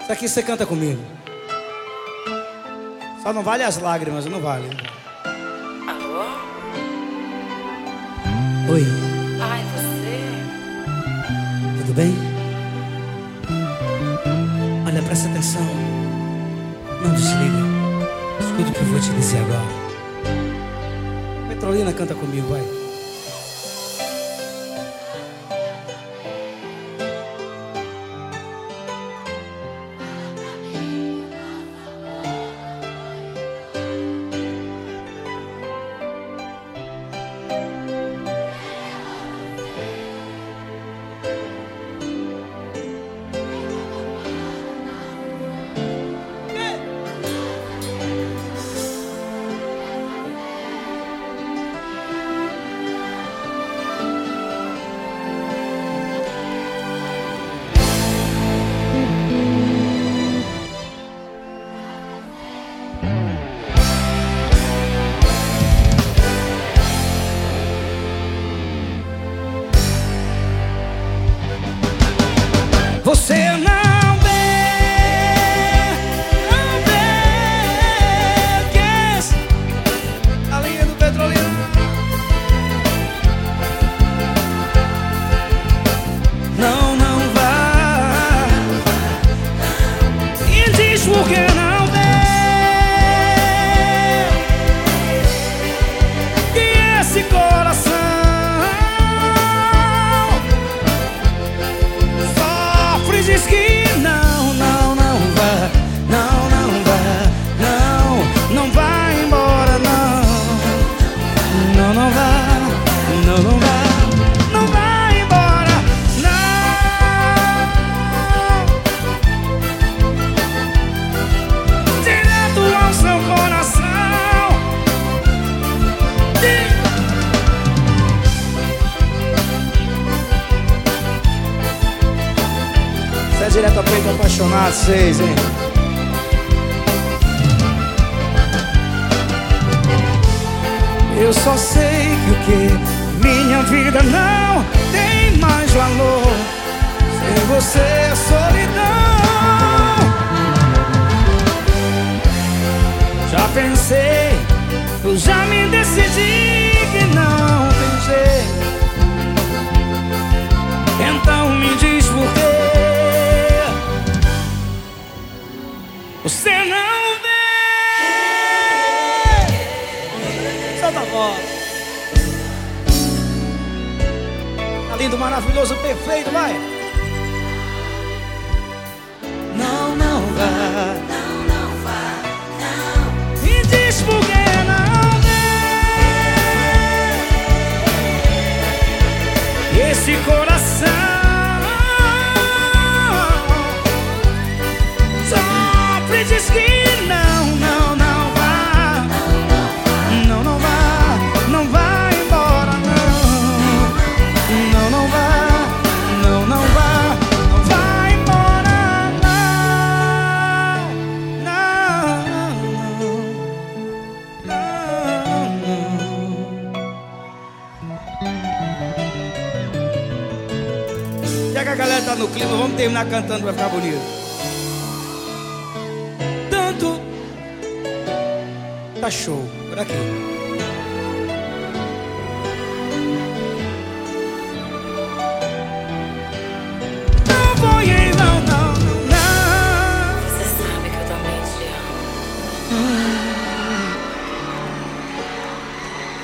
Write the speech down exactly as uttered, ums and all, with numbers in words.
Isso aqui você canta comigo. Só não vale as lágrimas, não vale. Alô? Oi. Ai, você? Tudo bem? Olha, presta atenção. Não desliga. Escuta o que eu vou te dizer agora. Petrolina, canta comigo, vai. Você não vê, não vê que esse a linha do Petrolina não, não vai. E diz por que não vê que esse coração diz que não, não, não vai, não, não vai, não, não vai embora, não, não, não vai, não, não vai, não vai embora, não, direto ao seu coração, direto. É direto ao peito apaixonado, vocês, hein? Eu só sei que o que? Minha vida não tem mais valor. Sem você é solidão. Já pensei, eu já me decidi que não tem jeito. Então me diz por quê você não vê. Solta a voz. Tá lindo, maravilhoso, perfeito, vai. Não, não vai. Não, não vai, não. Me diz por que não vê esse coração. Diz que não, não, não vai, não, não vai, não vai embora, não, não, não vai, não, não vai, não vai embora, não, não, não. Já que a galera tá no clima, vamos terminar cantando pra ficar bonito. Tá show, por aqui.